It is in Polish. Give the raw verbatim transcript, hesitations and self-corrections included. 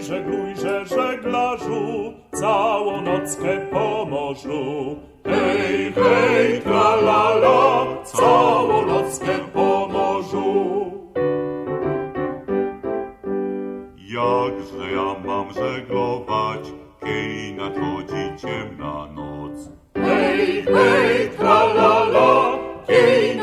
żeglujże, żeglarzu, całą nockę po morzu. Hej, hej, tra la la, co